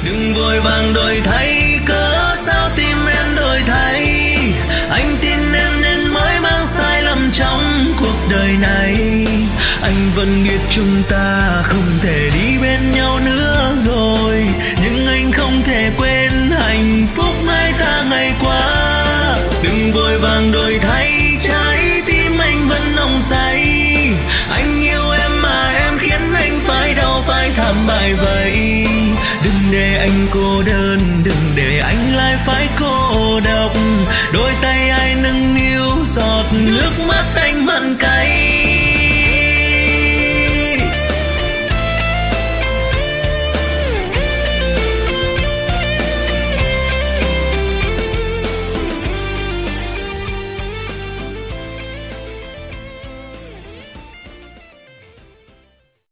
đừng vội vàng đổi thay, cớ sao tim em đổi thay. Anh tin em nên mới mang sai lầm trong cuộc đời này. Anh vẫn biết chúng ta không thể đi bên nhau nữa rồi, nhưng anh không thể quên hạnh phúc hai ta ngày qua. Đừng vội vàng đổi thay, trái tim anh vẫn nồng say. Anh yêu em mà em khiến anh phải đau phải thảm bại vậy. Đừng để anh cô đơn, đừng để anh lại phải cô độc. Đôi tay ai nâng niu giọt nước mắt anh mặn cay.